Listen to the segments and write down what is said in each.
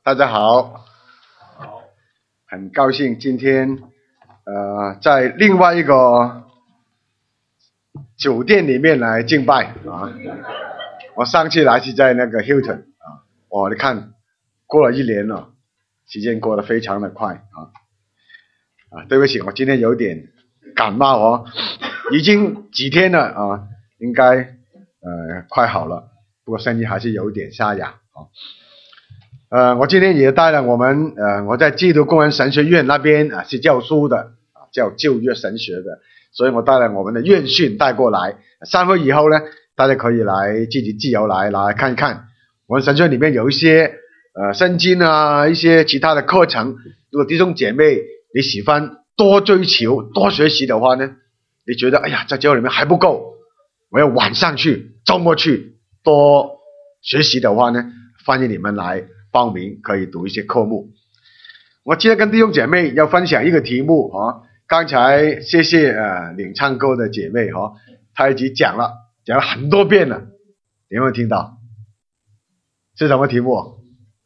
大家好，很高兴今天在另外一个酒店里面来敬拜啊。我上次来是在那个 Hilton 啊，你看过了1年了，时间过得非常的快啊。对不起，我今天有点感冒哦，已经几天了啊，应该快好了，不过声音还是有点沙哑啊。我今天也带了我在基督工人神学院那边是教书的叫旧约神学的，所以我带了我们的院训带过来。3会以后呢，大家可以来自己自由来看一看。我们神学院里面有一些圣经啊，一些其他的课程。如果弟兄姐妹你喜欢多追求多学习的话呢，你觉得哎呀在教会里面还不够，我要晚上去周末去多学习的话呢，欢迎你们来报名，可以读一些科目。我今天跟弟兄姐妹要分享一个题目刚才谢谢领唱歌的姐妹她已经讲了很多遍了，你有没有听到？是什么题目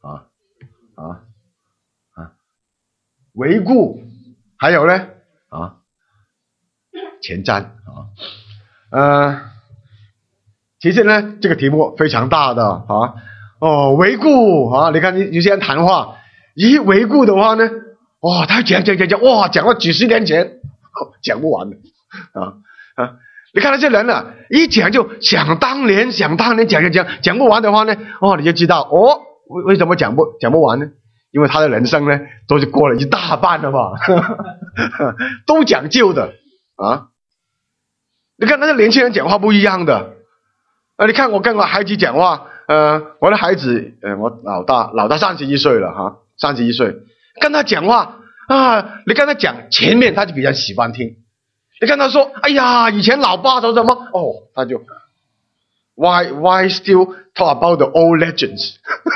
回顾，还有呢前瞻其实呢这个题目非常大的回顾你看有些人谈话一回顾的话呢，他讲讲到几十年前讲不完的你看那些人一讲就想当年讲不完的话呢，你就知道为什么讲不完呢？因为他的人生呢都是过了一大半了嘛都讲究的你看那些年轻人讲话不一样的你看我跟我孩子讲话我的孩子我老大31岁了31岁，跟他讲话你跟他讲前面他就比较喜欢听，你跟他说哎呀以前老爸说什么他就 why still talk about the old legends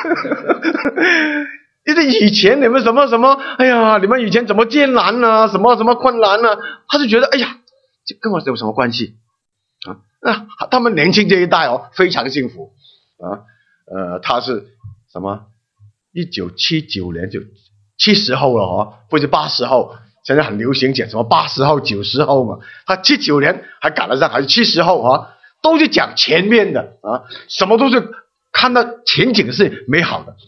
因为以前你们什么哎呀你们以前怎么艰难啊，什么困难啊，他就觉得哎呀这跟我有什么关系他们年轻这一代非常幸福他是什么1979年就70后了不是80后，现在很流行讲什么80后90后嘛，他79年还赶得上，还是70后都是讲前面的什么都是看到前景是美好的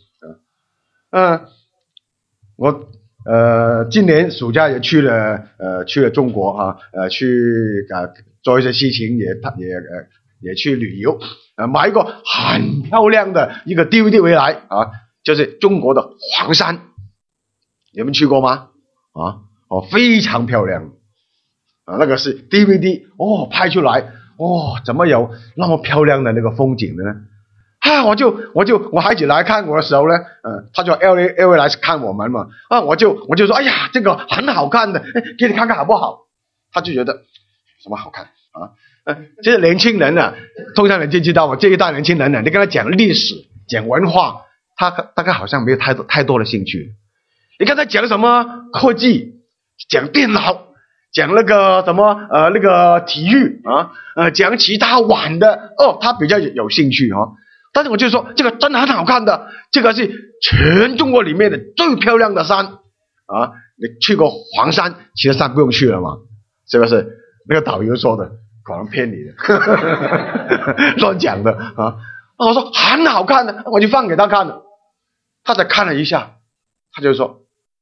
我今年暑假也去了中国去做一些事情，也去旅游买一个很漂亮的一个 DVD 回来就是中国的黄山，你们去过吗非常漂亮那个是 DVD 拍出来怎么有那么漂亮的那个风景的呢我孩子来看我的时候呢他就 LA 来看我们嘛我就说哎呀这个很好看的给你看看好不好，他就觉得什么好看这些年轻人通常你就知道这一代年轻人你跟他讲历史讲文化，他大概好像没有太多的兴趣。你看他讲什么科技，讲电脑，讲那个什么那个体育讲其他玩的他比较有兴趣但是我就说这个真的很好看的，这个是全中国里面的最漂亮的山你去过黄山，其他山不用去了嘛，是不是？那个导游说的可能骗你的乱讲的我说很好看的，我就放给他看了，他才看了一下，他就说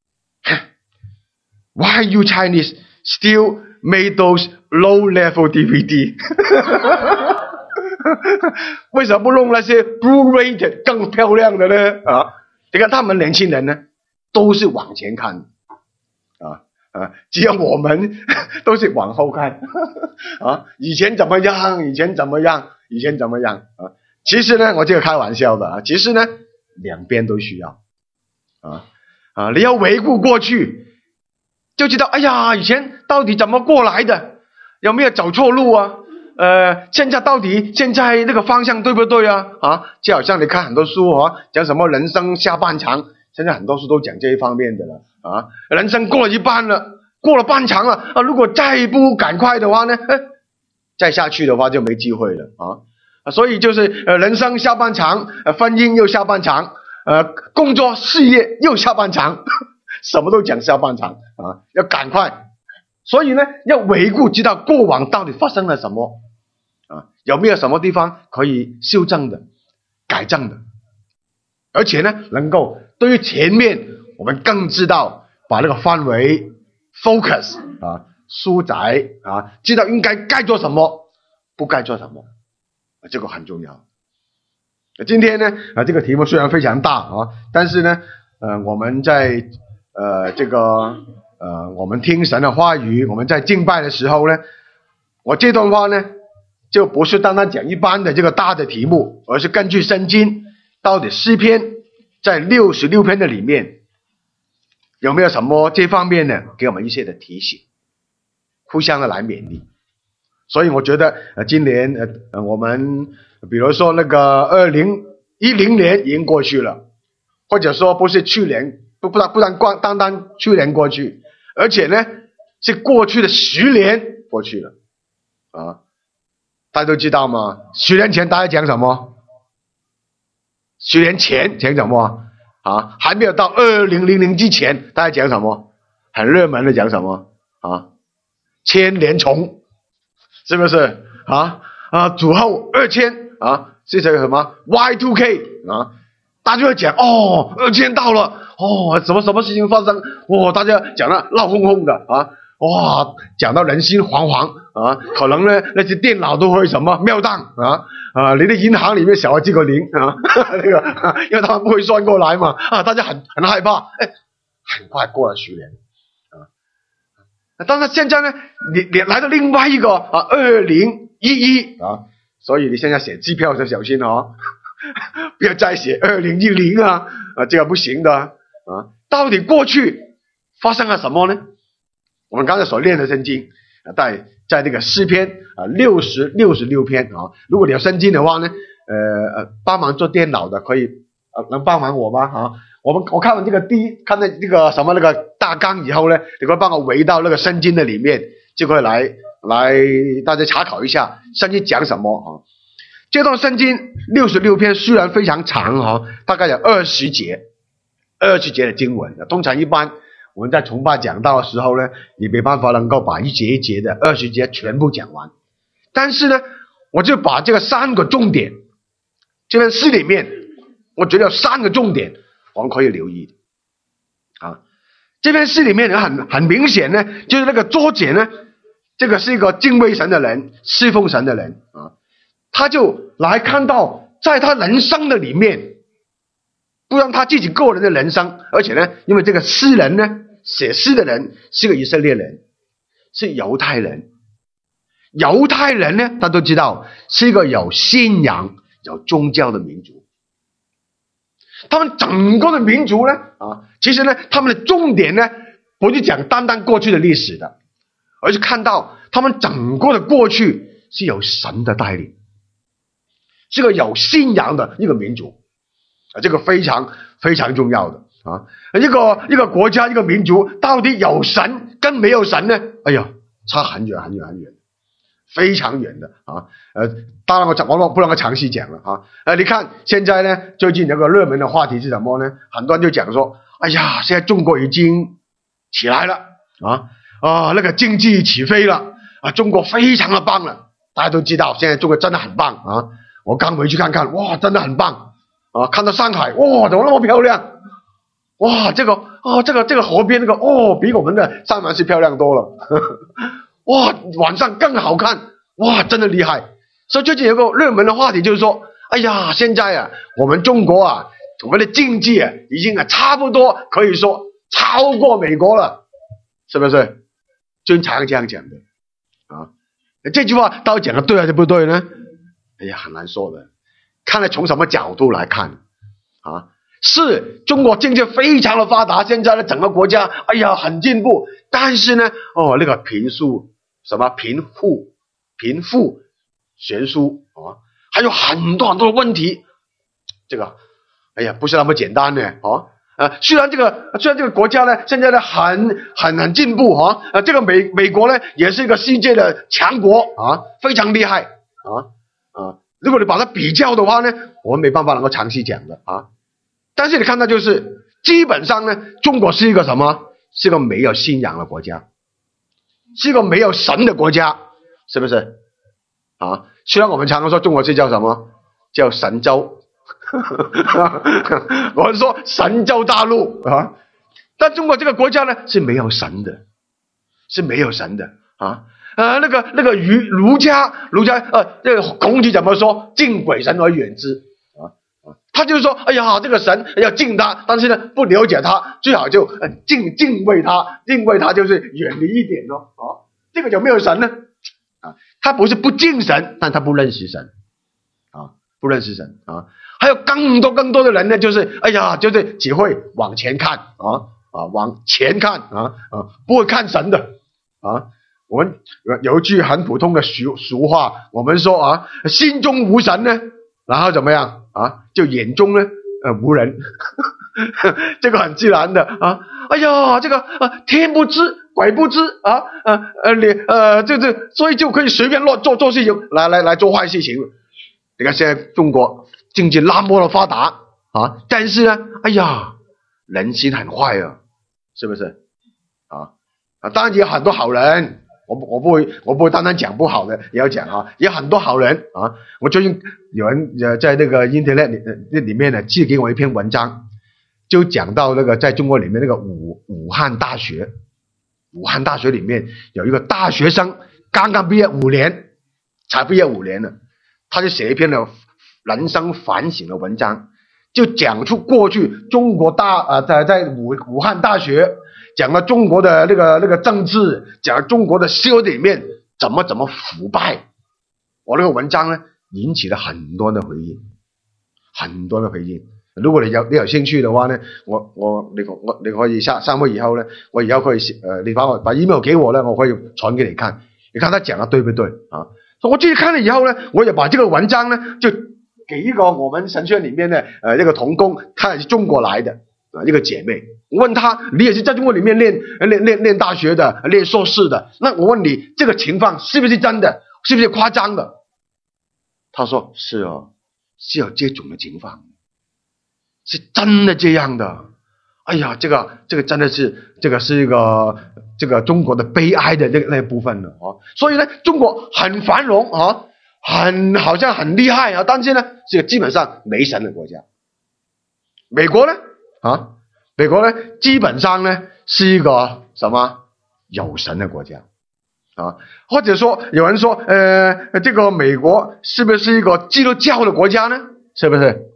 Why you Chinese still made those low level DVD 为什么不弄那些 Blu-ray 更漂亮的呢你看他们年轻人呢都是往前看只有我们都是往后看以前怎么样其实呢我这个开玩笑的其实呢两边都需要你要回顾过去就知道哎呀以前到底怎么过来的，有没有走错路现在那个方向对不对就好像你看很多书讲什么人生下半场，现在很多书都讲这一方面的了人生过了一半了，过了半场了如果再不赶快的话呢再下去的话就没机会了所以就是人生下半场婚姻又下半场工作事业又下半场，什么都讲下半场啊，要赶快。所以呢，要回顾知道过往到底发生了什么啊，有没有什么地方可以修正的、改正的，而且呢，能够对于前面我们更知道把那个范围 focus 啊缩窄啊，知道应该做什么，不该做什么，这个很重要。今天呢这个题目虽然非常大啊，但是呢我们在我们听神的话语，我们在敬拜的时候呢，我这段话呢就不是单单讲一般的这个大的题目，而是根据圣经到底诗篇在66篇的里面有没有什么这方面呢，给我们一些的提醒，互相的来勉励。所以我觉得今年我们比如说那个2010年已经过去了，或者说不是去年，不但单单去年过去，而且呢是过去的10年过去了啊！大家都知道吗？10年前大家讲什么？10年前讲什么啊？还没有到2000之前，大家讲什么？很热门的讲什么啊？千年虫，是不是啊？主后2000啊，是这个什么 Y2K 啊？大家就会讲2000到了什么事情发生？大家讲得闹哄哄的啊！讲到人心惶惶啊！可能呢那些电脑都会什么meltdown你的银行里面少了几个零啊，那个因为他们不会算过来嘛大家很害怕。很快过了10年但是现在呢，你来到另外一个2011所以你现在写机票就小心不要再写2010这个不行的到底过去发生了什么呢？我们刚才所念的圣经在这个诗篇66篇如果你有圣经的话呢帮忙做电脑的可以能帮忙我吗我看完看到这个什么那个大纲以后呢，你可以帮我围到那个圣经的里面，就可以来大家查考一下圣经讲什么这段圣经66篇虽然非常长大概有20节的经文，通常一般我们在崇拜讲道的时候呢，你没办法能够把一节一节的20节全部讲完，但是呢我就把这个3个重点，这篇诗里面我觉得有3个重点我们可以留意这篇诗里面很明显呢，就是那个作者呢，这个是一个敬畏神的人，侍奉神的人他就来看到在他人生的里面，不让他自己个人的人生，而且呢因为这个诗人呢，写诗的人是个以色列人，是犹太人呢大家都知道是一个有信仰有宗教的民族，他们整个的民族呢其实呢他们的重点呢不是讲单单过去的历史的，而是看到他们整个的过去是有神的带领，是个有信仰的一个民族这个非常非常重要的一个国家一个民族到底有神跟没有神呢？差很远很远很远，非常远的当然我不能够详细讲了你看现在呢最近有个热门的话题是什么呢？很多人就讲说现在中国已经起来了那个经济起飞了中国非常的棒了，大家都知道现在中国真的很棒我刚回去看看真的很棒看到上海怎么那么漂亮这个河边那个比我们的三藩市漂亮多了晚上更好看真的厉害。所以最近有个热门的话题就是说现在我们中国我们的经济已经差不多可以说超过美国了，是不是？经常这样讲的这句话到底讲的对还是不对呢？很难说的，看来从什么角度来看是中国经济非常的发达，现在的整个国家很进步，但是呢那个贫富悬殊还有很多很多的问题，这个不是那么简单的虽然这个国家呢现在呢很进步这个美国呢也是一个世界的强国非常厉害如果你把它比较的话呢，我们没办法能够详细讲的但是你看到就是基本上呢，中国是一个什么？是一个没有信仰的国家，是一个没有神的国家，是不是？啊，虽然我们常常说中国是叫什么？叫神州，我们说神州大陆啊，但中国这个国家呢是没有神的，是没有神的啊。那个儒家这个孔子怎么说？敬鬼神而远之啊。他就是说，哎呀，这个神要敬他，但是呢不了解他，最好就敬畏他，敬畏他就是远离一点咯。啊，这个有没有神呢？啊，他不是不敬神，但他不认识神啊，不认识神啊。还有更多的人呢，就是哎呀，就是只会往前看往前看不会看神的啊。我们有一句很普通的俗话，我们说心中无神呢，然后怎么样就眼中呢无人，这个很自然的啊。哎呀，这个天不知鬼不知所以就可以随便乱做事情，来做坏事情。你看现在中国经济那么的发达但是呢，哎呀，人心很坏是不是当然也有很多好人。我不会单单讲不好的，也要讲也有很多好人我最近有人在那个 internet 里面呢寄给我一篇文章，就讲到那个在中国里面那个武汉大学里面有一个大学生刚刚毕业5年，才毕业5年呢，他就写一篇的人生反省的文章，就讲出过去中国在武汉大学。讲了中国的那个政治，讲了中国的社会里面怎么腐败。我那个文章呢引起了很多的回应，如果你有兴趣的话呢，你可以下会以后呢，我以后可以你把 email 给我呢，我可以传给你看，你看他讲的对不对我自己看了以后呢，我也把这个文章呢就给一个我们神学里面的这个同工，她也是中国来的一个姐妹。我问他，你也是在中国里面练大学的，练硕士的，那我问你这个情况是不是真的，是不是夸张的？他说是是有这种的情况，是真的这样的。哎呀，这个真的是这个是一个这个中国的悲哀的那部分了所以呢，中国很繁荣好像很厉害但是呢是个基本上没神的国家。美国呢基本上呢是一个什么有神的国家或者说有人说这个美国是不是一个基督教的国家呢？是不是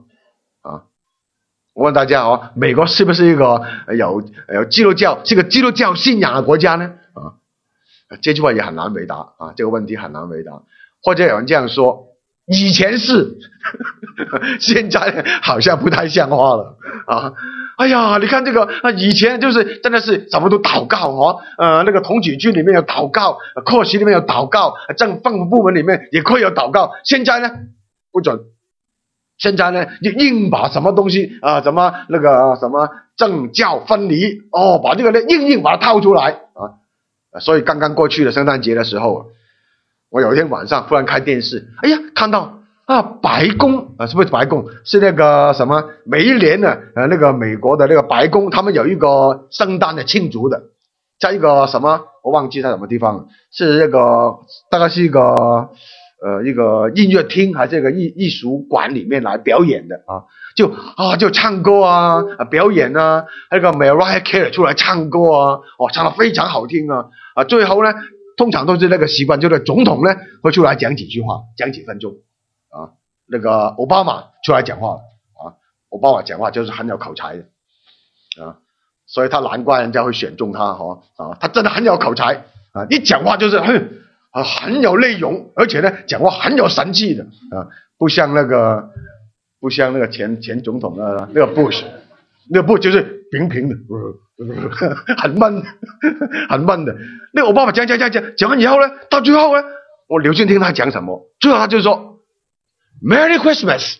我问大家美国是不是一个有基督教，是个基督教信仰的国家呢？这句话也很难回答这个问题很难回答。或者有人这样说，以前是现在好像不太像话了哎呀，你看这个以前就是真的是什么都祷告那个统举区里面有祷告，课室里面有祷告，政府部门里面也可以有祷告。现在呢不准，现在呢就硬把什么东西什么那个什么政教分离把这个硬把它套出来所以刚刚过去的圣诞节的时候，我有一天晚上忽然开电视，哎呀，看到白宫是不是白宫？是那个什么？每一年呢，那个美国的那个白宫，他们有一个圣诞的庆祝的，在一个什么，我忘记在什么地方了，是那个大概是一个音乐厅还是一个艺术馆里面来表演的就唱歌表演那个 Mariah Carey 出来唱歌唱得非常好听最后呢，通常都是那个习惯，就是总统呢会出来讲几句话，讲几分钟那个奥巴马出来讲话奥巴马讲话就是很有口才的所以他难怪人家会选中他他真的很有口才一讲话就是很有内容，而且呢讲话很有神气的不像那个前总统那个 Bush， 那个 Bush 就是平平的很闷的。那个奥巴马讲完以后呢，到最后呢，我留心听他讲什么，最后他就说 Merry Christmas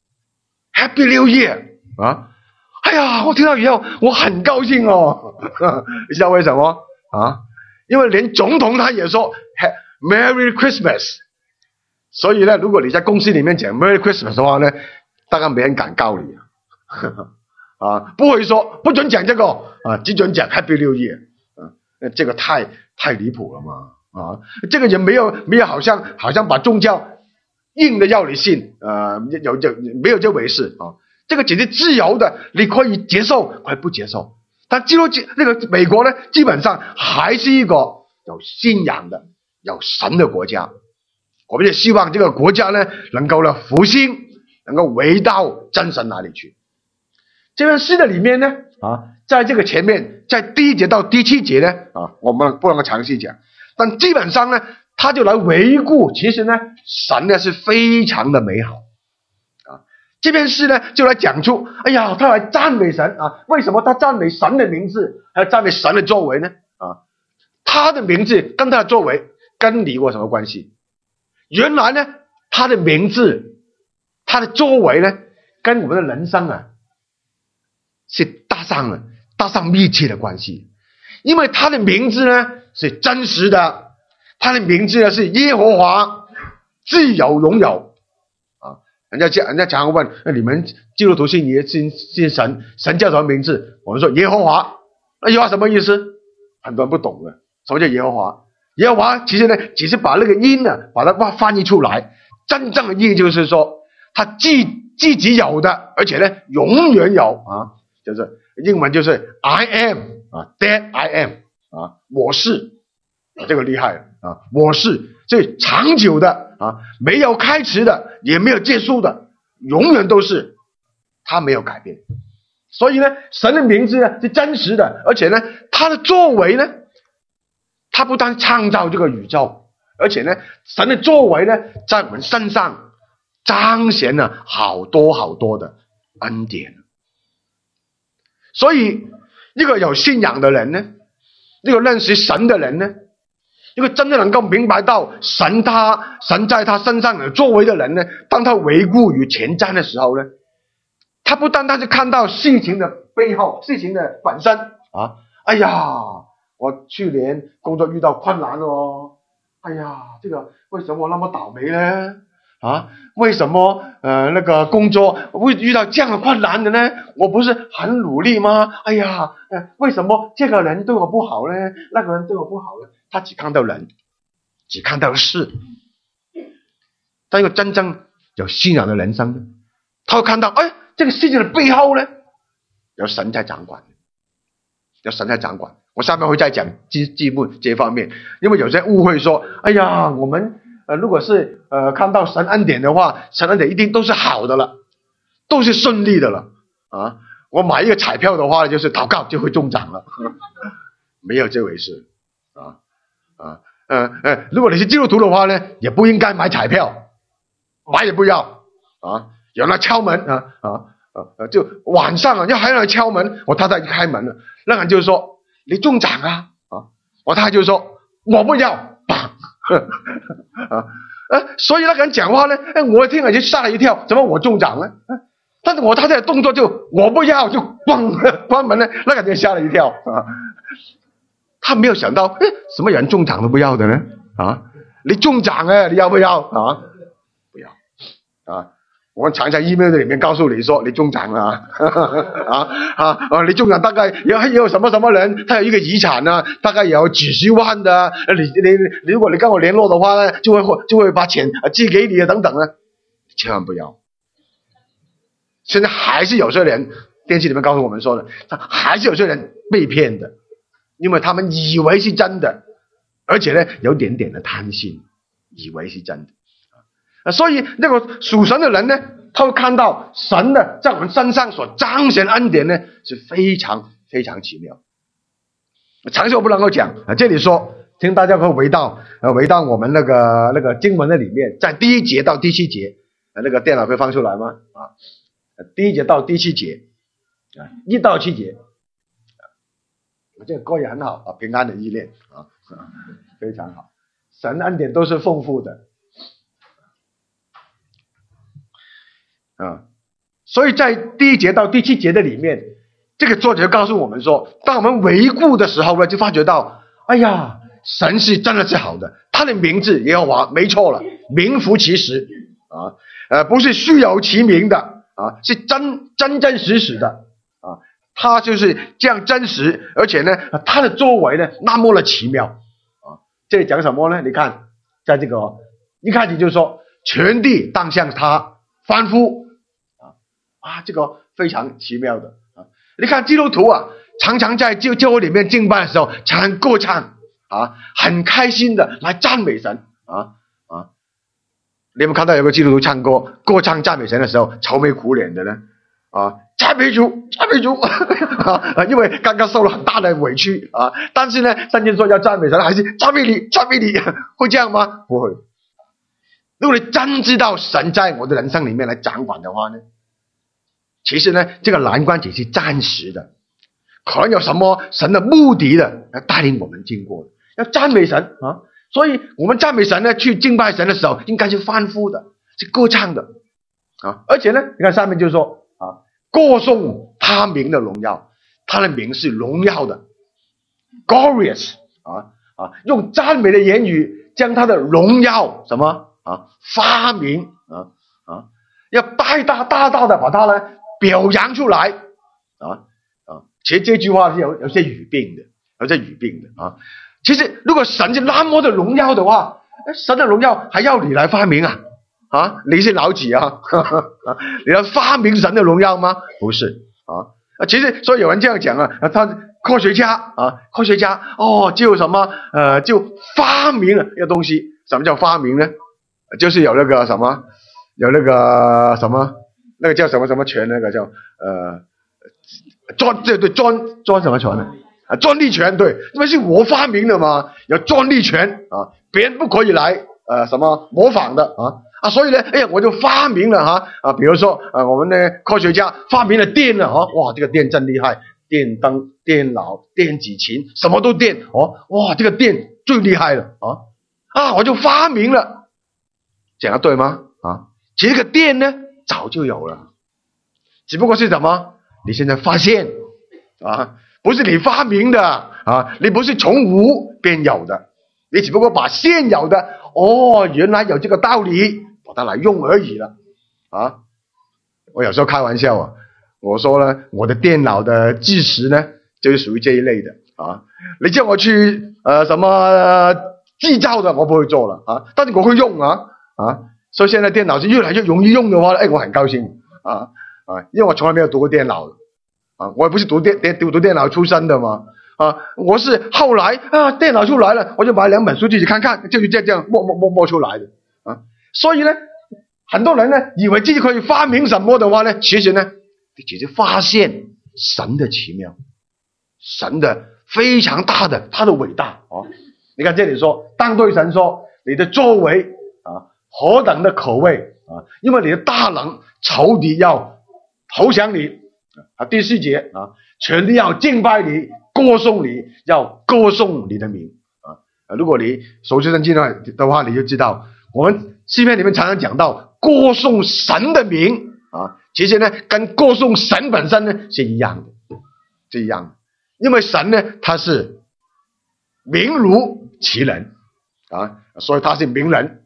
Happy New Year 哎呀，我听到以后我很高兴你知道为什么因为连总统他也说 Merry Christmas， 所以呢，如果你在公司里面讲 Merry Christmas 的话呢，大概没人敢告你啊，不会说不准讲这个啊，只准讲 Happy New Year 啊，这个太离谱了嘛啊，这个人没有好像把宗教硬的要你信没有这回事啊，这个简直自由的，你可以接受可以不接受，但那个美国呢，基本上还是一个有信仰的有神的国家，我们也希望这个国家呢能够复兴，能够回到真神那里去。这篇诗的里面呢在这个前面，在第1节到第7节呢我们不能够详细讲，但基本上呢他就来回顾，其实呢神呢是非常的美好这篇诗呢就来讲出，哎呀，他来赞美神为什么他赞美神的名字，还有赞美神的作为呢他的名字跟他的作为跟你有什么关系？原来呢他的名字他的作为呢跟我们的人生是搭上密切的关系，因为他的名字呢是真实的，他的名字呢是耶和华自有永有人家常问你们基督徒信神叫什么名字？我们说耶和华，那耶和华什么意思？很多人不懂的，什么叫耶和华？耶和华其实呢只是把那个音把它翻译出来，真正的意义就是说他自己有的，而且呢永远有就是英文就是 I am that I am 我是这个厉害了我是，所以长久的没有开始的，也没有结束的，永远都是，他没有改变。所以呢神的名字呢是真实的，而且呢他的作为呢，他不但创造这个宇宙，而且呢神的作为呢在我们身上彰显了好多的恩典。所以一个有信仰的人呢，一个认识神的人呢，一个真的能够明白到神在他身上有作为的人呢，当他回顾与前瞻的时候呢，他不单单是看到事情的背后，事情的本身哎呀，我去年工作遇到困难哎呀，这个为什么我那么倒霉呢为什么那个工作会遇到这样的困难的呢？我不是很努力吗？哎呀为什么这个人对我不好呢？那个人对我不好呢？他只看到人，只看到事。但一个真正有信仰的人生呢，他会看到这个事情的背后呢有神在掌管，有神在掌管。我下面会再讲进一步这方面，因为有些误会说，哎呀，我们如果是看到神恩典的话，神恩典一定都是好的了，都是顺利的了我买一个彩票的话，就是祷告就会中奖了没有这回事如果你是基督徒的话呢，也不应该买彩票，买也不要有人敲门就晚上还有人敲门，我太太就开门了，那人就说你中奖我太太就说我不要所以那个人讲话呢我听了就吓了一跳，怎么我中奖了但是我太太的动作就我不要，就关门了，那个人吓了一跳他没有想到什么人中奖都不要的呢你中奖你要不要不要我常在 email 里面告诉你说你中奖了你中奖大概也有什么什么人，他有一个遗产大概有几十万的，你如果你跟我联络的话呢，就会把钱寄给你等等千万不要。现在还是有些人，电视里面告诉我们说的，还是有些人被骗的，因为他们以为是真的，而且呢有点点的贪心，以为是真的所以那个属神的人呢，他会看到神的在我们身上所彰显恩典呢，是非常非常奇妙。详细我不能够讲这里说，请大家可以回到我们那个经文的里面，在第1节到第7节那个电脑可以放出来吗第1节到第7节1到7节这个歌也很好平安的依恋非常好，神恩典都是丰富的所以在第1节到第7节的里面，这个作者告诉我们说，当我们回顾的时候呢，就发觉到哎呀，神是真的是好的，他的名字耶和华没错了，名副其实不是虚有其名的啊，是真实的啊，他就是这样真实，而且呢，他的作为呢那么的奇妙啊。这里讲什么呢？你看，在这个一开始就说全地当向他欢呼这个非常奇妙的啊。你看基督徒啊，常常在教会里面敬拜的时候，常常歌唱啊，很开心的来赞美神啊。你有没有看到有个基督徒唱歌歌唱赞美神的时候愁眉苦脸的呢？赞美主，赞美主因为刚刚受了很大的委屈啊，但是呢，圣经说要赞美神，还是赞美你，赞美你，会这样吗？不会。如果你真知道神在我的人生里面来掌管的话呢，其实呢，这个难关只是暂时的，可能有什么神的目的的要带领我们经过的，要赞美神啊。所以我们赞美神呢，去敬拜神的时候，应该是欢呼的，是歌唱的啊。而且呢，你看上面就说歌颂他名的荣耀，他的名是荣耀的 ，glorious 用赞美的言语将他的荣耀什么发明要大大的把它呢表扬出来其实这句话是有些语病的，其实如果神是那么的荣耀的话，神的荣耀还要你来发明你是老几你来发明神的荣耀吗？不是其实所以有人这样讲他科学家就什么就发明了一个东西。什么叫发明呢？就是有那个什么那个叫什么权，那个叫专什么权呢？专利权。对，因为是我发明的嘛，有专利权别人不可以来模仿的所以呢，我就发明了比如说我们的科学家发明了电了哇，这个电真厉害，电灯、电脑、电子琴，什么都电哇，这个电最厉害了我就发明了，讲的对吗？其实这个电呢早就有了，只不过是什么？你现在发现不是你发明的你不是从无变有的，你只不过把现有的原来有这个道理，把它来用而已了我有时候开玩笑我说呢，我的电脑的知识呢就是属于这一类的你叫我去制造的我不会做了但是我会用所以现在电脑是越来越容易用的话我很高兴因为我从来没有读过电脑我也不是读电脑出身的嘛我是后来电脑出来了，我就买2本书自己看看，就是这样摸出来的所以呢，很多人呢以为自己可以发明什么的话呢，其实呢，你只是发现神的奇妙，神的非常大的他的伟大你看这里说，当对神说，你的作为何等的可畏因为你的大能，仇敌要投降你第4节全地要敬拜你，歌颂你，要歌颂你的名如果你熟悉圣经的话，你就知道我们诗篇里面常常讲到歌颂神的名其实呢跟歌颂神本身呢是一样的，因为神呢他是名如其人所以他是名人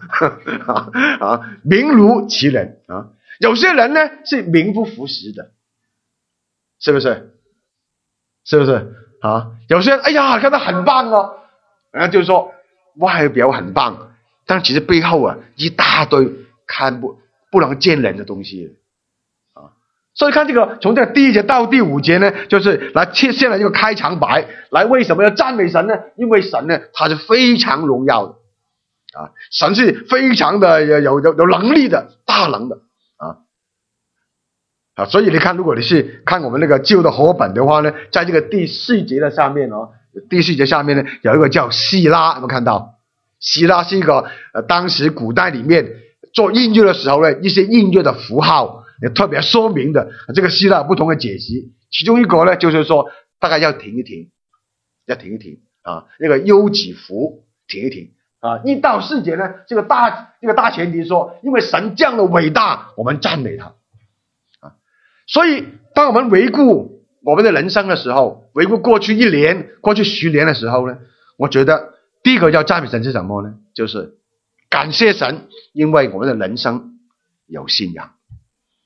名如其人有些人呢是名不符实的，是不是有些人看他很棒人家就说外表很棒，但其实背后一大堆不能见人的东西所以看这个从这个第1节到第5节呢，就是来切现了一个开场白，来为什么要赞美神呢？因为神呢他是非常荣耀的神是非常的有能力的，大能的所以你看，如果你是看我们那个旧的和本的话呢，在这个第4节的下面第4节下面呢有一个叫希拉，有没有看到？希拉是一个当时古代里面做音乐的时候呢，一些音乐的符号也特别说明的。这个希腊有不同的解析，其中一个呢就是说大概要停一停那个优己符停一停1到4节呢，这个大前提说，因为神这样的伟大，我们赞美他所以当我们回顾我们的人生的时候，回顾过去1年、过去10年的时候呢，我觉得第一个要赞美神是什么呢？就是感谢神，因为我们的人生有信仰，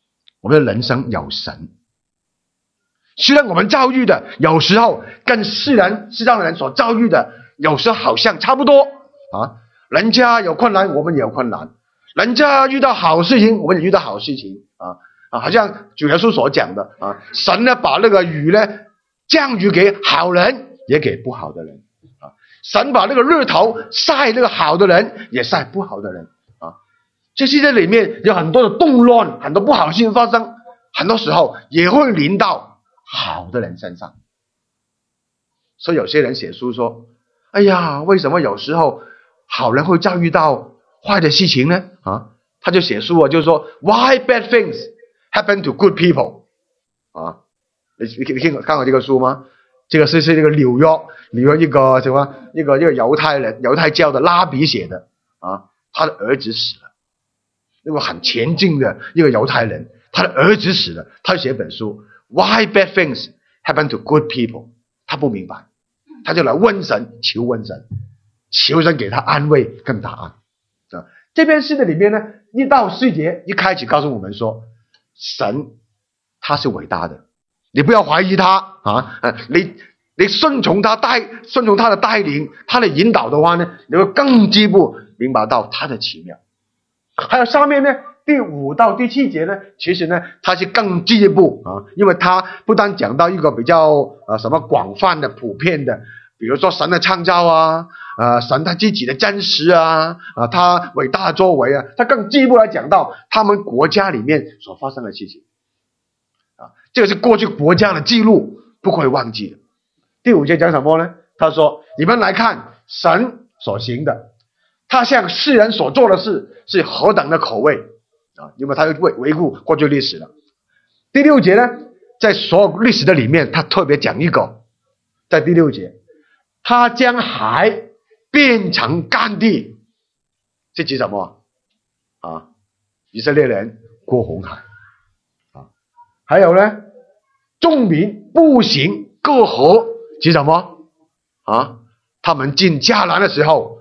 我们的人生有神。虽然我们遭遇的有时候跟世上的人所遭遇的有时候好像差不多啊，人家有困难，我们也有困难；人家遇到好事情，我们也遇到好事情啊，好像主耶稣所讲的啊，神呢把那个雨呢降雨给好人，也给不好的人啊，神把那个日头晒那个好的人，也晒不好的人啊。这世界里面有很多的动乱，很多不好的事情发生，很多时候也会临到好的人身上。所以有些人写书说，哎呀，为什么有时候好人会遭遇到坏的事情呢？啊，他就写书就是说 Why bad things happen to good people 啊，你看过这个书吗？这个是这个纽约一个什么一个犹太教的拉比写的啊，他的儿子死了，那个很前进的一个犹太人，他的儿子死了，他就写本书 Why bad things happen to good people， 他不明白，他就来问神，求神给他安慰跟答案。这篇诗的里面呢，1到4节一开始告诉我们说，神他是伟大的，你不要怀疑他啊，你顺从他的带领，他的引导的话呢，你会更进一步明白到他的奇妙。还有上面呢第5到第7节呢，其实呢它是更进一步啊，因为它不但讲到一个比较什么广泛的普遍的，比如说神的创造啊，神他自己的真实啊，他伟大的作为啊，他更进一步来讲到他们国家里面所发生的事情啊，这个是过去国家的记录，不可以忘记的。第5节讲什么呢？他说，你们来看神所行的，他向世人所做的事是何等的可畏啊！因为他回顾过去历史了。第6节呢，在所有历史的里面，他特别讲一个，在第6节，他将海变成干地，这指什么啊？以色列人过红海啊，还有呢，众民步行过河，指什么啊？他们进迦南的时候，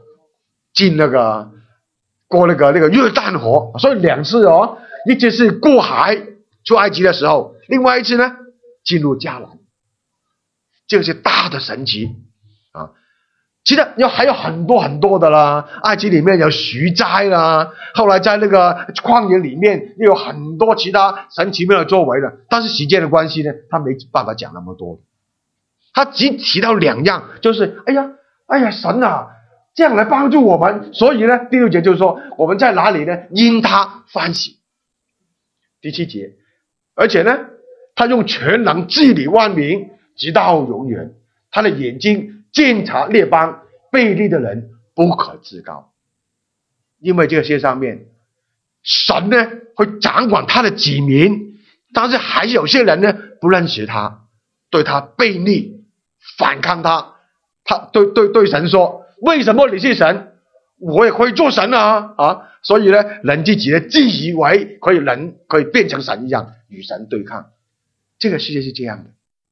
过那个约旦河，所以2次哦，一次是过海出埃及的时候，另外一次呢进入迦南，这个是大的神奇啊。其实还有很多很多的啦，埃及里面有徐灾啦，后来在那个旷野里面又有很多其他神奇妙的作为了，但是时间的关系呢，他没办法讲那么多，他只提到2样，就是哎呀神啊，这样来帮助我们，所以呢第6节就是说我们在哪里呢？因他欢喜。第7节，而且呢他用全能治理万民直到永远，他的眼睛监察列邦，悖逆的人不可自高。因为这个世界上面神呢会掌管他的子民，但是还有些人呢不认识他，对他悖逆，反抗他，他对神说，为什么你是神，我也可以做神啊！所以呢人自己呢自以为人可以变成神一样，与神对抗。这个世界是这样的。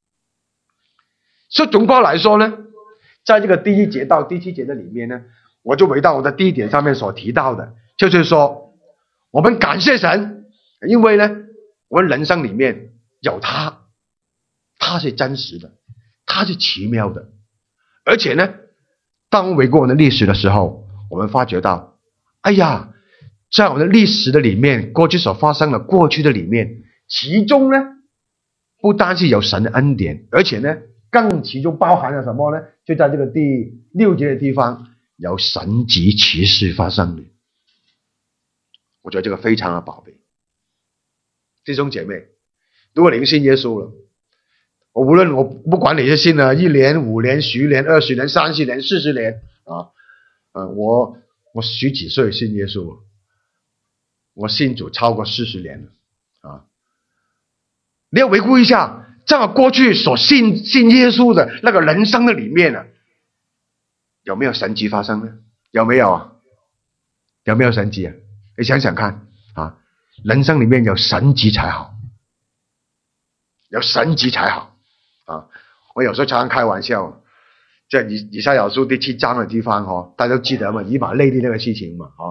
所以总括来说呢，在这个第1节到第7节的里面呢，我就回到我的第1点上面所提到的，就是说我们感谢神，因为呢我们人生里面有他是真实的，他是奇妙的，而且呢当我们回顾我们的历史的时候，我们发觉到，哎呀，在我们的历史的里面，过去所发生的过去的里面，其中呢不单是有神的恩典，而且呢更其中包含了什么呢？就在这个第6节的地方，有神迹奇事发生的。我觉得这个非常的宝贝。弟兄姐妹，如果你信耶稣了，我不管你是信了1年、5年、10年、20年、30年、40年我10几岁信耶稣了，我信主超过40年了你要回顾一下，在我过去所信耶稣的那个人生的里面有没有神迹发生呢？有没有有没有神迹你想想看人生里面有神迹才好，有神迹才好我有时候常常开玩笑，在以赛亚书第7章的地方大家都记得嘛，以马内利那个事情嘛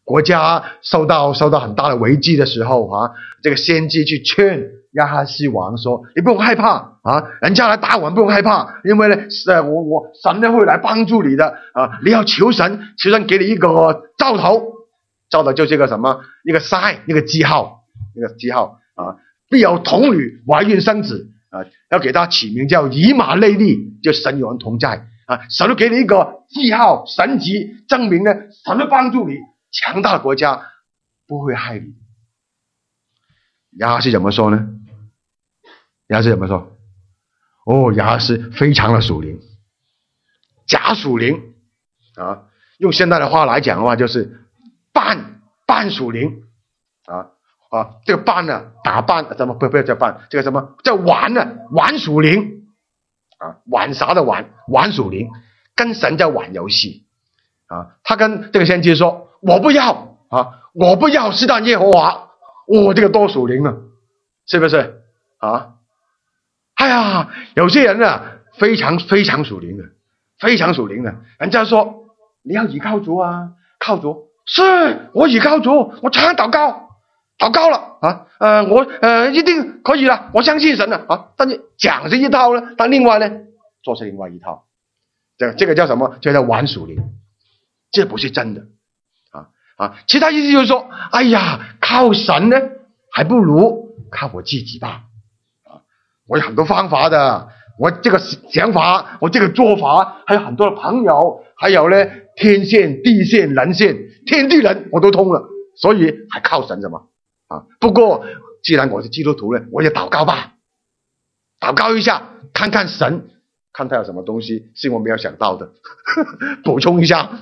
国家受到很大的危机的时候啊，这个先知去劝亚哈西王说：“你不用害怕啊，人家来打我们不用害怕，因为呢，我神呢会来帮助你的啊！你要求神，求神给你一个兆头，兆头就是一个什么？一个 sign， 一个记号啊！必有童女怀孕生子啊，要给他起名叫以马内利，就神与我们同在啊！神会给你一个记号、神迹，证明呢，神会帮助你。强大的国家不会害你。”亚哈斯怎么说呢？亚哈斯怎么说？亚哈斯非常的属灵，假属灵啊，用现代的话来讲的话，就是半属灵啊。这个半呢，打扮怎么不要叫扮，这个什么叫玩呢？玩属灵啊，玩啥的玩属灵，跟神在玩游戏啊。他跟这个先知说：“我不要啊，我不要试探耶和华。”这个多属灵了，是不是啊？哎呀，有些人啊，非常属灵的，非常属灵的。人家说你要倚靠主啊，靠主，是我倚靠主，我常祷告了啊，我一定可以了，我相信神了啊。但是讲是一套呢，但另外呢，做是另外一套。这个叫什么？这叫玩属灵，这不是真的啊。其他意思就是说，哎呀，靠神呢，还不如靠我自己吧。我有很多方法的，我这个想法，我这个做法，还有很多的朋友，还有呢天线、地线、人线，天地人我都通了，所以还靠神什么啊？不过既然我是基督徒呢，我也祷告吧，祷告一下，看看神，看他有什么东西是我没有想到的，补充一下。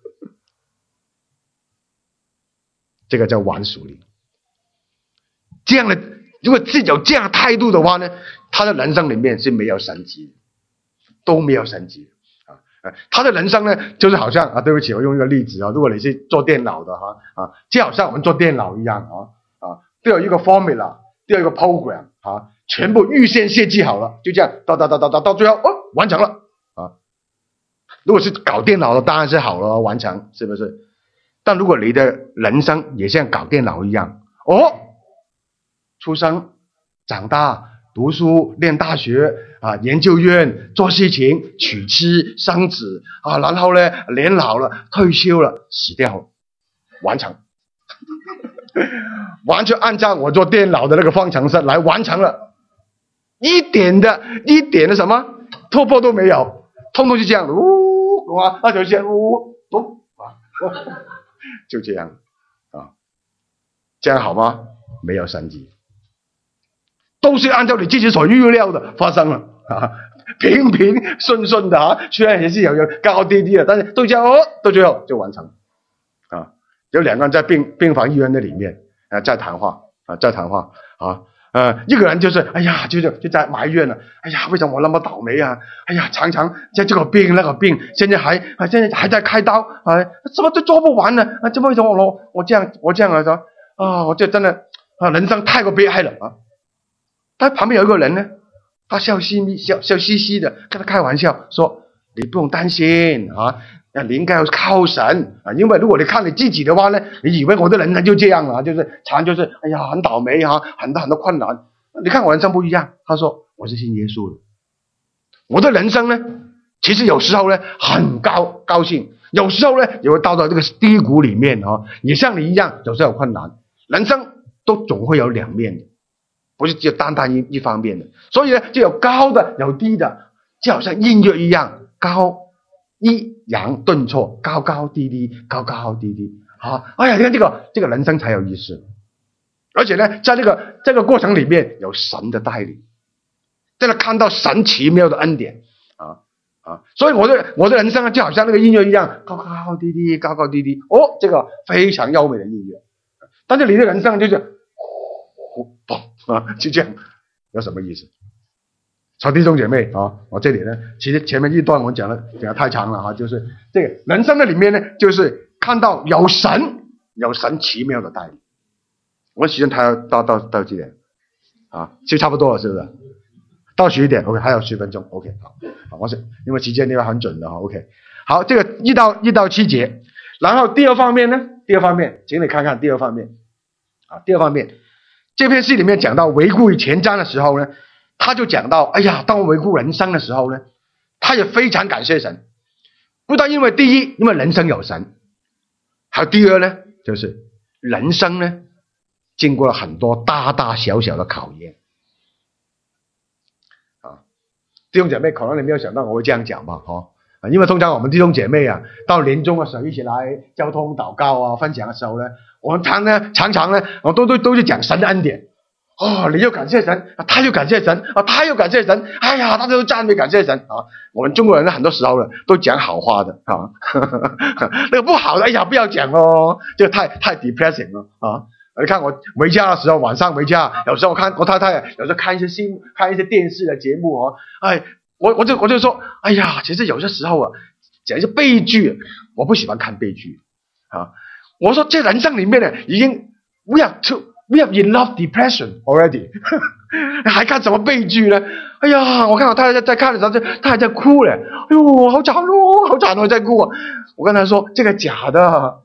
这个叫玩属灵。这样的，如果自己有这样的态度的话呢，他的人生里面是没有神迹的，都没有神迹的他的人生呢，就是好像对不起，我用一个例子如果你是做电脑的就好像我们做电脑一样都有一个 formula， 都有一个 program 全部预先设计好了，就这样到最后完成了如果是搞电脑的，当然是好了，完成，是不是？但如果你的人生也像搞电脑一样出生、长大、读书、念大学研究院做事情、娶妻生子然后呢年老了、退休了、死掉了，完成，完全按照我做电脑的那个方程式来完成了，一点的什么突破都没有，通通是这样的，那条线就这样这样好吗？没有神迹。都是按照你自己所预料的发生了平平顺顺的虽然也是有高高低低的，但是都这样到最后就完成有两个人在病房医院的里面在谈话一个人就是哎呀就在埋怨了，哎呀为什么我那么倒霉啊？哎呀常常在这个病那个病，现在还在开刀怎么都做不完呢？怎么为什么我这样说我这真的人生太过悲哀了他旁边有一个人呢，他笑嘻嘻的跟他开玩笑说：“你不用担心你应该要靠神因为如果你看你自己的话呢，你以为我的人生就这样了，就是哎呀很倒霉很多困难。你看我人生不一样。”他说：“我是信耶稣的，我的人生呢，其实有时候呢很高兴，有时候呢也会到这个低谷里面也像你一样，有时候有困难，人生都总会有两面的。”不是只有单一方面的，所以呢，就有高的有低的，就好像音乐一样，抑扬顿挫，高高低低，高高低低哎呀，你看这个人生才有意思。而且呢，在这个过程里面有神的带领，真的看到神奇妙的恩典所以我的人生就好像那个音乐一样，高高低低，高高低低这个非常优美的音乐。但是你的人生就是就这样，有什么意思？所以弟兄姐妹我这里呢，其实前面一段我讲的太长了就是这个人生的里面呢，就是看到有神奇妙的带领。我时间还要到几点就差不多了，是不是？到11点 ，OK， 还有10分钟 ，OK， 好，我是因为时间你要很准的OK， 好，这个1到7节，然后第二方面呢， 第二方面，请你看看第二方面啊。第二方面，这篇戏里面讲到回顾前瞻的时候呢，他就讲到，哎呀，当我回顾人生的时候呢，他也非常感谢神，不但因为第一，因为人生有神，还有第二呢，就是人生呢经过了很多大大小小的考验啊。弟兄姐妹，可能你没有想到我会这样讲吧，因为通常我们弟兄姐妹啊，到年终的时候一起来交通祷告啊、分享的时候呢，我们常常呢，我都是讲神的恩典。你又感谢神，他又感谢神，他又感谢神，哎呀，大家都赞美感谢神啊！我们中国人很多时候呢都讲好话的啊，那个不好的，哎呀，不要讲哦，就太 depressing 了啊！你看我回家的时候，晚上回家，有时候我太太有时候看一些电视的节目我就说，哎呀，其实有些时候啊，讲一些悲剧，我不喜欢看悲剧啊。我说这人生里面呢，已经We have enough depression already 还看什么悲剧呢？哎呀，我看我太太在看的时候，她还在哭嘞。哎呦，好惨哦，好惨哦，在哭啊！我跟她说这个假的，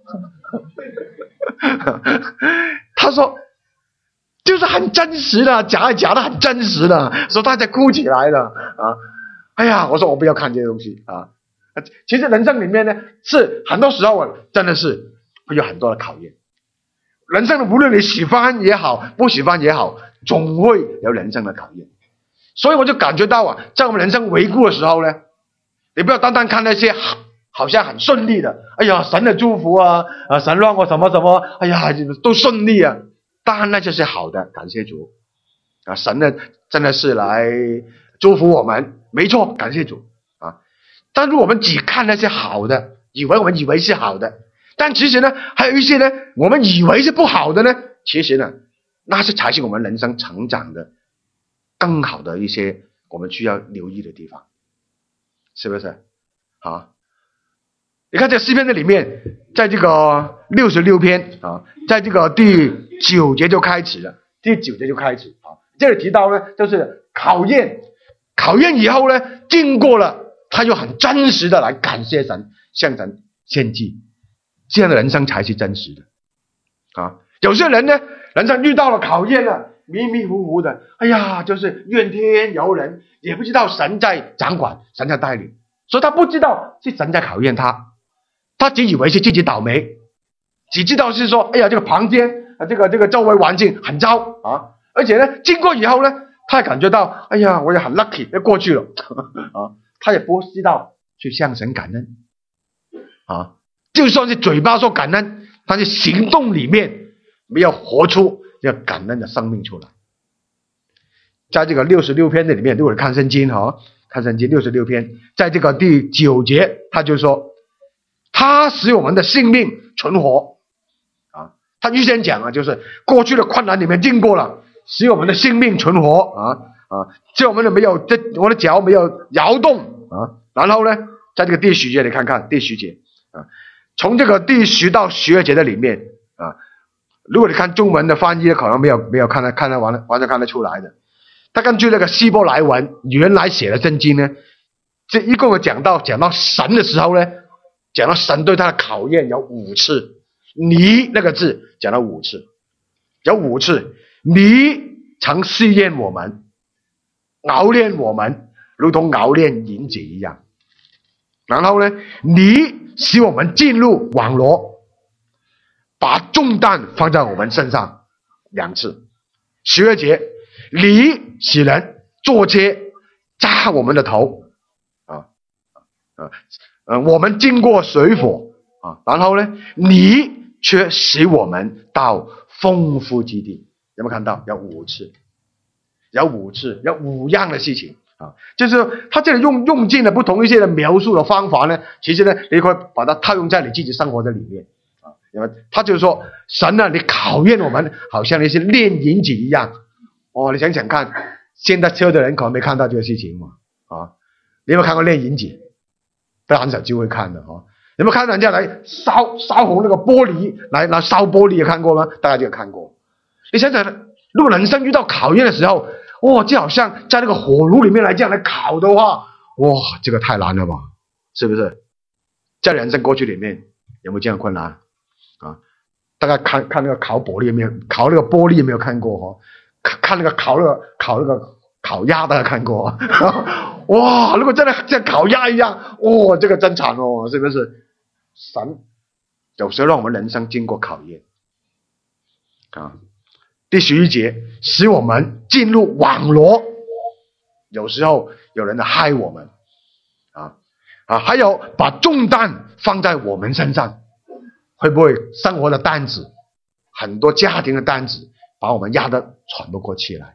她说就是很真实的，假的很真实的，说她在哭起来了啊！哎呀，我说我不要看这些东西啊！其实人生里面呢，是很多时候真的是会有很多的考验。人生的无论你喜欢也好，不喜欢也好，总会有人生的考验。所以我就感觉到在我们人生回顾的时候呢，你不要单单看那些好像很顺利的，哎呀，神的祝福神让我什么什么，哎呀，都顺利啊。当然那就是好的，感谢主啊，神呢真的是来祝福我们，没错，感谢主啊。但如果我们只看那些好的，我们以为是好的，但其实呢，还有一些呢，我们以为是不好的呢，其实呢，那是才是我们人生成长的更好的一些我们需要留意的地方，是不是？你看这诗篇的里面，在这个66篇在这个第9节就开始了，这里提到呢，就是考验以后呢，经过了，他就很真实的来感谢神，向神献祭。这样的人生才是真实的有些人呢，人生遇到了考验了，迷迷糊糊的，哎呀，就是怨天尤人，也不知道神在掌管，神在带领，所以他不知道是神在考验他只以为是自己倒霉，只知道是说，哎呀，这个旁边这个周围环境很糟而且呢，经过以后呢，他也感觉到，哎呀，我也很 lucky 过去了他也不知道去向神感恩就算是嘴巴说感恩，但是行动里面没有活出这个感恩的生命出来。在这个66篇的里面，如果看圣经看圣经66篇，在这个第9节，他就说他使我们的性命存活他预先讲就是过去的困难里面经过了，使我们的性命存活使我们我的脚没有摇动然后呢，在这个第10节，你看看第10节从这个第10到12节的里面如果你看中文的翻译，可能没有看得完全看得出来的。他根据那个希伯来文原来写的圣经呢，这一共讲到神的时候呢，讲到神对他的考验有5次，你那个字讲了5次，有5次，你曾试验我们，熬炼我们，如同熬炼银子一样。然后呢，你使我们进入网罗，把重担放在我们身上2次。12节，你使人坐车扎我们的头我们经过水火然后呢，你却使我们到丰富之地。有没有看到？有5次，有5样的事情就是他这里用尽了不同一些的描述的方法呢，其实呢，你可以把它套用在你自己生活的里面因为他就是说，神你考验我们，好像那些炼银子一样你想想看，现在车的人可能没看到这个事情嘛你有没有看过炼银子？都很少机会看的有没有看到人家来烧红那个玻璃，来烧玻璃，有看过吗？大家就有看过。你想想，如果人生遇到考验的时候，就好像在那个火炉里面来这样来烤的话，这个太难了吧，是不是？在人生过去里面有没有这样的困难大概看那个烤玻璃有没有？烤那个玻璃有没有看过哦？看那个烤鸭，大家看过？哇！如果真的像烤鸭一样，哇，这个真惨哦，是不是？神有时候让我们人生经过考验啊。第11节，使我们进入网罗，有时候有人来害我们还有把重担放在我们身上，会不会生活的担子，很多家庭的担子，把我们压得喘不过气来？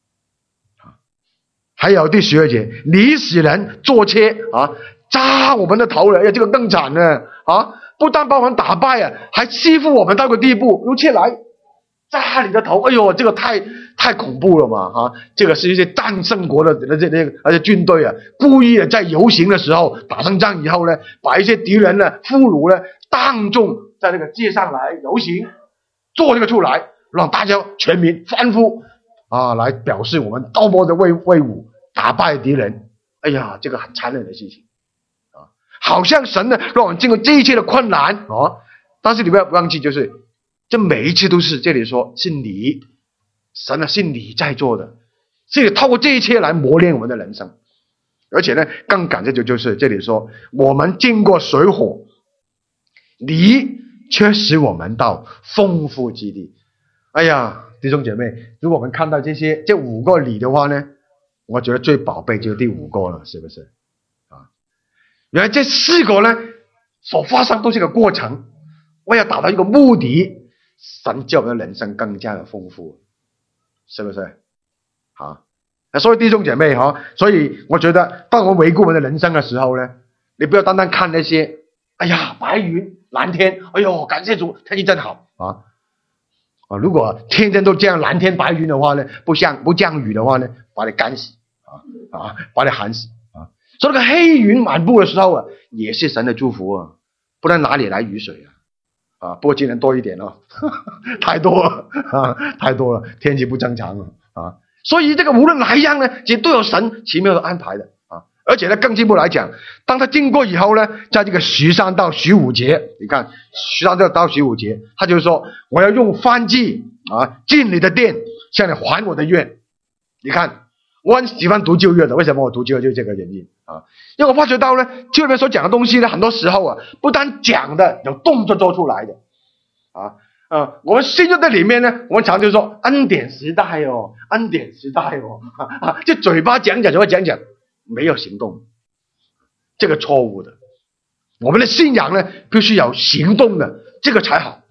还有第12节，你使人做切扎我们的头了，这个更惨了不但把我们打败还欺负我们到个地步，如切来扎你的头，哎呦，这个太恐怖了嘛这个是一些战胜国的而且军队故意在游行的时候，打胜仗以后呢，把一些敌人呢俘虏呢当众在那个街上来游行，做这个出来，让大家全民欢呼来表示我们多么的威武，打败敌人。哎呀，这个很残忍的事情好像神呢让我们经过这一切的困难但是你不要忘记，就是这每一次都是这里说是你神是你在做的，是你透过这一切来磨练我们的人生。而且呢，更感谢就是这里说我们经过水火，你却使我们到丰富之地。哎呀，弟兄姐妹，如果我们看到这5个理的话呢，我觉得最宝贝就是第5个了，是不是原来这4个呢所发生都是一个过程，我要达到一个目的，神叫我们的人生更加的丰富，是不是所以弟兄姐妹所以我觉得当我们回顾我们的人生的时候呢，你不要单单看那些哎呀白云蓝天，哎呦感谢主天气真好如果天天都这样蓝天白云的话呢，不降雨的话呢，把你干死把你寒死所以那个黑云满布的时候也是神的祝福不然哪里来雨水不过今年多一点太多了太多了，天气不正常了所以这个无论哪一样呢，其实都有神奇妙的安排的而且呢更进一步来讲，当他经过以后呢，在这个13到15节，你看13到15节，他就说我要用燔祭进你的殿，向你还我的愿。你看我很喜欢读旧约的，为什么我读旧约就是这个原因因为我发觉到呢，旧约所讲的东西呢，很多时候不单讲的，有动作做出来的我们新约的里面呢，我们常就说恩典时代恩典时代就嘴巴讲讲没有行动，这个错误的。我们的信仰呢必须有行动的，这个才好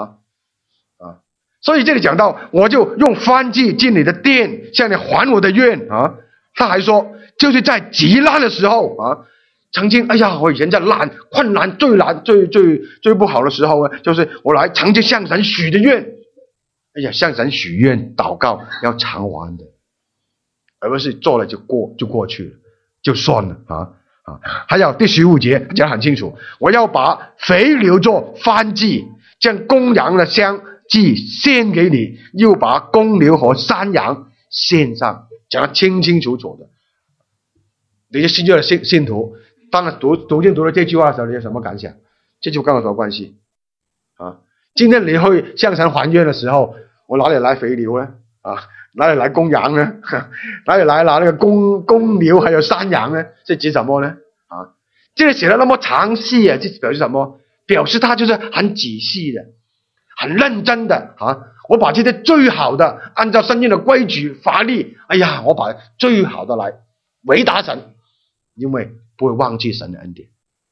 所以这里讲到我就用燔祭进你的殿，向你还我的愿他还说就是在极难的时候曾经哎呀我以前在困难最不好的时候就是我来曾经向神许的愿，哎呀向神许愿祷告要偿还的，而不是做了就过去了就算了还有第15节讲得很清楚，我要把肥牛做燔祭，将公羊的香祭献给你，又把公牛和山羊献上，讲得清清楚楚的。你是新约的信徒，当然读了这句话的时候，你有什么感想？这就跟我什么关系今天你会向神还愿的时候，我哪里来肥牛呢哪里来公羊呢哪里来拿那个公牛还有山羊呢？是指什么呢这里写的那么详细这表示什么？表示他就是很仔细的很认真的我把这些最好的按照圣经的规矩法律，哎呀我把最好的来回答神，因为不会忘记神的恩典。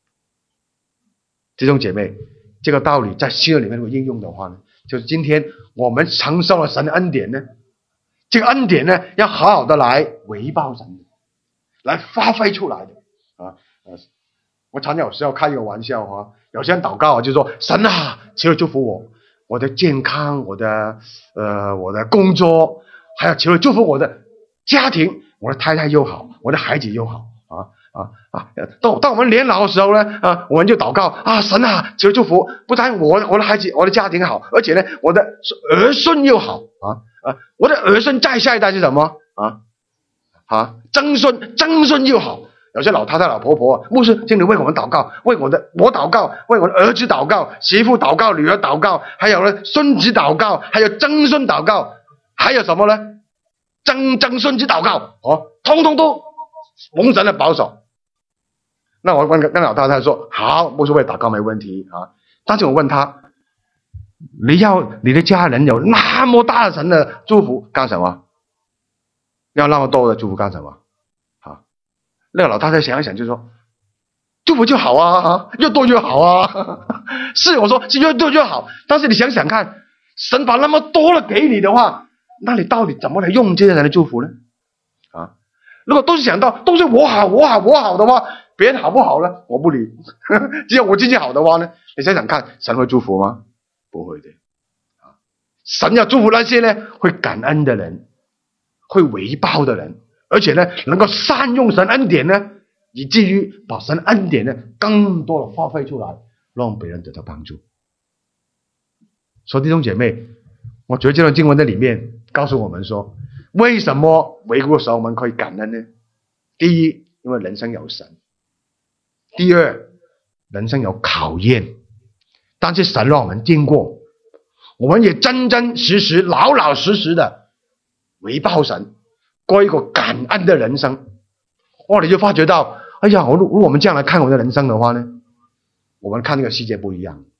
弟兄姐妹，这个道理在新约里面如果应用的话呢，就是今天我们承受了神的恩典呢，这个恩典呢要好好的来回报神，来发挥出来的我常有时候开一个玩笑有些人祷告就说神求你祝福我的健康，我的工作，还有求你祝福我的家庭，我的太太又好，我的孩子又好当我们年老的时候呢我们就祷告神求你祝福，不但我的孩子我的家庭好，而且呢我的儿孙又好我的儿孙再下一代是什么曾孙又好有些老太太、老婆婆，牧师，请你为我们祷告，为我祷告，为我的儿子祷告，媳妇祷告，女儿祷告，还有呢孙子祷告，还有曾孙祷告，还有什么呢？曾孙子祷告，通通都蒙神的保守。那我跟老太太说，好，牧师为祷告没问题啊。但是我问他，你要你的家人有那么大的神的祝福干什么？要那么多的祝福干什么？那个老太太想一想就说，祝福就好啊，越多越好啊。是，我说是越多越好，但是你想想看，神把那么多的给你的话，那你到底怎么来用这些人的祝福呢？如果都是想到都是我好的话，别人好不好呢？我不理。只有我自己好的话呢，你想想看，神会祝福吗？不会的。神要祝福那些呢会感恩的人，会回报的人，而且呢能够善用神恩典呢，以至于把神恩典呢更多的发挥出来，让别人得到帮助。所以弟兄姐妹，我觉得这段经文在里面告诉我们说，为什么回顾的时候我们可以感恩呢？第一，因为人生有神；第二，人生有考验，但是神让我们经过，我们也真真实实、老老实实的回报神，过一个感恩的人生。你就发觉到，哎呀，如果我们这样来看我们的人生的话呢，我们看这个世界不一样。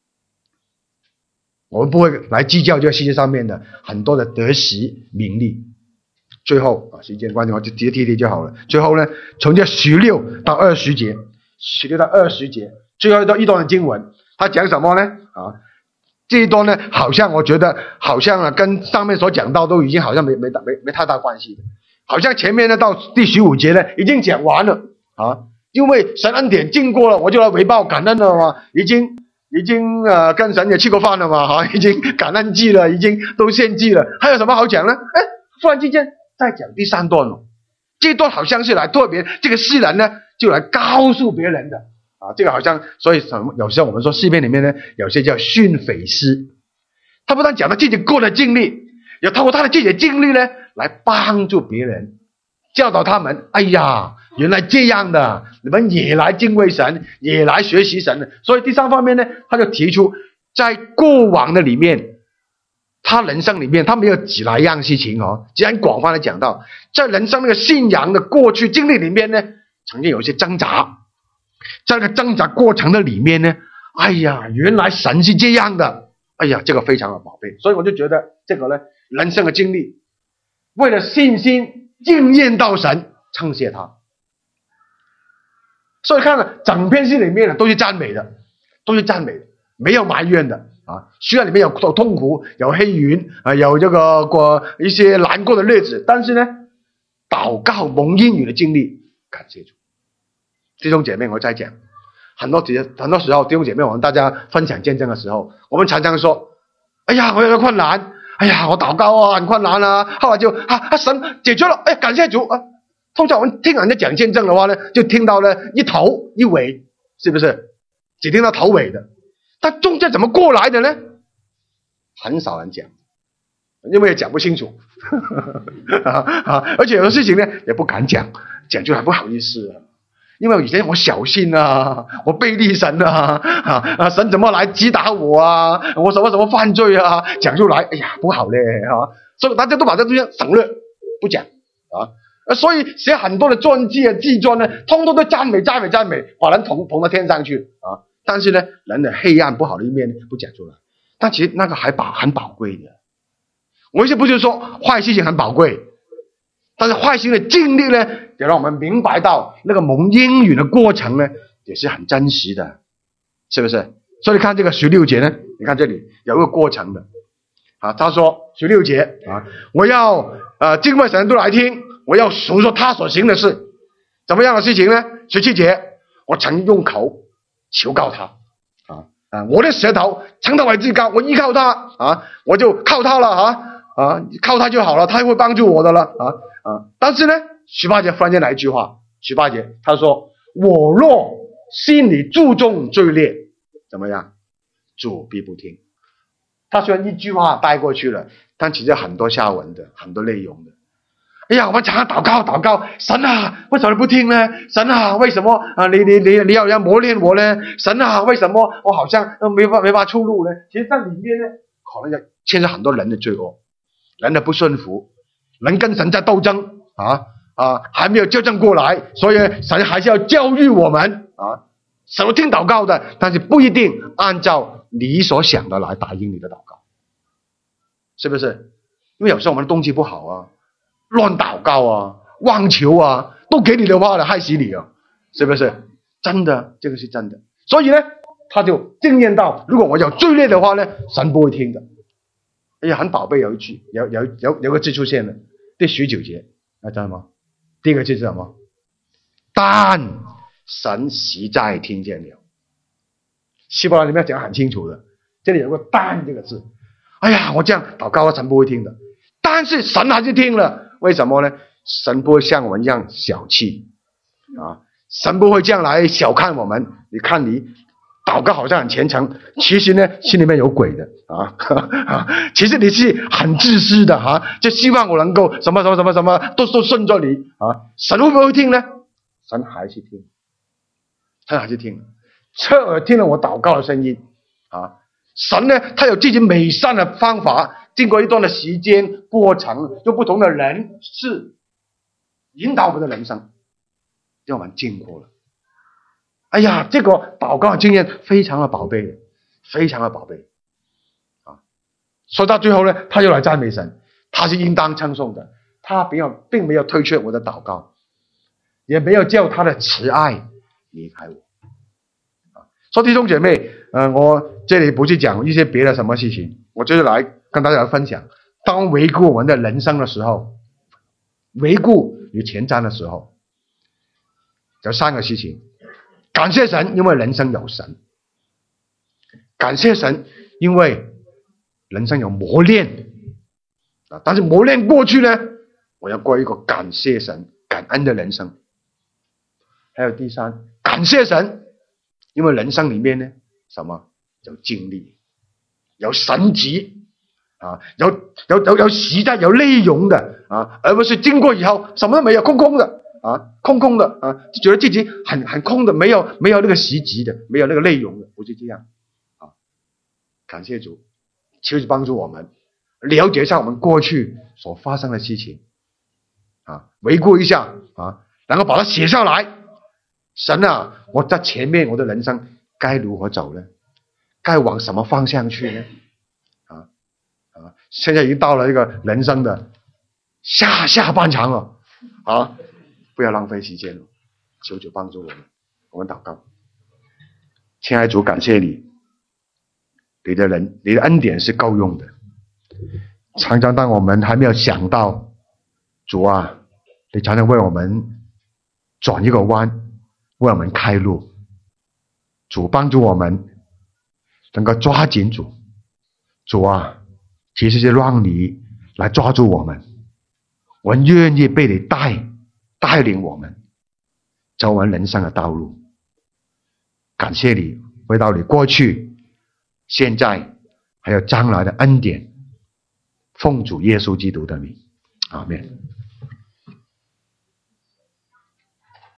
我们不会来计较这个世界上面的很多的得失名利。最后时间关系我就直接提就好了。最后呢，从这16到20节，16到20节，最后一段的经文，他讲什么呢？这一段呢，好像我觉得好像跟上面所讲到都已经好像没太大关系的。好像前面呢到第15节呢已经讲完了因为神恩典经过了，我就来回报感恩了嘛，已经跟神也吃过饭了嘛，已经感恩祭了，已经都献祭了，还有什么好讲呢？突然之间再讲第3段了，这段好像是来特别这个诗人呢就来告诉别人的这个好像，所以有时候我们说诗篇里面呢有些叫训诲诗，他不但讲到自己过的经历，也透过他的自己的经历呢来帮助别人，教导他们，哎呀，原来这样的，你们也来敬畏神，也来学习神的。所以第3方面呢，他就提出在过往的里面，他人生里面他没有几来样事情既然广泛的讲到，在人生那个信仰的过去经历里面呢，曾经有一些挣扎，在那个挣扎过程的里面呢，哎呀，原来神是这样的，哎呀，这个非常的宝贝。所以我就觉得这个呢，人生的经历，为了信心敬验到神，称谢他。所以看了整篇诗里面都是赞美的，没有埋怨的虽然里面有痛苦，有黑云有这个一些难过的日子，但是呢，祷告蒙应允的经历，感谢主。弟兄姐妹，我再讲，很多时候弟兄姐妹，我们大家分享见证的时候，我们常常说，哎呀，我有个困难，哎呀，我祷告很困难后来就神解决了，感谢主通常我们听人家讲见证的话呢，就听到了一头一尾，是不是？只听到头尾的，但中间怎么过来的呢？很少人讲，因为也讲不清楚而且有的事情呢也不敢讲就还不好意思因为以前我小心我背逆神神怎么来击打我我什么犯罪讲出来，哎呀不好嘞所以大家都把这东西省略不讲所以写很多的传记纪传呢，通通都赞美，把人捧到天上去但是呢，人的黑暗不好的一面不讲出来，但其实那个很宝贵的。我意思不是说坏事情很宝贵，但是坏心的经历呢，也让我们明白到那个蒙应允的过程呢，也是很真实的，是不是？所以你看这个16节呢，你看这里有一个过程的他说16节我要敬畏神都来听，我要述说他所行的事，怎么样的事情呢？17节，我曾用口求告他我的舌头称他为至高，我依靠他我就靠他了靠他就好了，他会帮助我的了但是呢18节忽然间来一句话，18节他说，我若心里注重罪孽，怎么样？主必不听。他虽然一句话带过去了，但其实很多下文的，很多内容的。 哎呀，我们常常祷告，神啊，为什么你不听呢？神啊，为什么啊？你要磨练我呢？神啊，为什么我好像没法出路呢？其实在里面呢，可能就牵涉很多人的罪恶，人的不顺服，人跟神在斗争还没有纠正过来，所以神还是要教育我们神会听祷告的，但是不一定按照你所想的来答应你的祷告，是不是？因为有时候我们的动机不好乱祷告妄求都给你的话了，害死你是不是？真的，这个是真的。所以呢，他就经验到，如果我有罪孽的话呢，神不会听的。哎呀，很宝贝，有一句有个字出现了，第19节，知道吗？第一个字是什么？但神实在听见了。希伯来里面讲得很清楚的，这里有个但这个字。哎呀，我这样祷告神不会听的，但是神还是听了。为什么呢？神不会像我们一样小气神不会这样来小看我们。你看你祷告好像很虔诚，其实呢心里面有鬼的其实你是很自私的就希望我能够什么都顺着你神会不会听呢？神还是听，神还是听，侧耳听了我祷告的声音神呢，他有自己美善的方法，经过一段的时间过程，用不同的人事引导我们的人生，让我们经过了。哎呀，这个祷告的经验非常的宝贝，非常的宝贝说到最后呢，他又来赞美神，他是应当称颂的，他并没有推却我的祷告，也没有叫他的慈爱离开我说弟兄姐妹我这里不去讲一些别的什么事情，我就是来跟大家分享，当回顾我们的人生的时候，回顾你前瞻的时候，有3个事情。感谢神，因为人生有神；感谢神，因为人生有磨练但是磨练过去呢，我要过一个感谢神感恩的人生。还有第3，感谢神，因为人生里面呢，什么有经历，有神迹有实在有内容的而不是经过以后什么都没有，空空的就觉得自己很空的，没有那个实际的，没有那个内容的，不是这样感谢主，求主帮助我们了解一下我们过去所发生的事情回顾一下然后把它写下来。神我在前面我的人生该如何走呢？该往什么方向去呢？现在已经到了一个人生的下半场了不要浪费时间了，求主帮助我们祷告。亲爱的主，感谢你，你的恩典是够用的。常常当我们还没有想到，主你常常为我们转一个弯，为我们开路。主帮助我们能够抓紧主其实是让你来抓住我们愿意被你带领我们走我们人生的道路。感谢你为到你过去现在还有将来的恩典，奉主耶稣基督的名，阿们。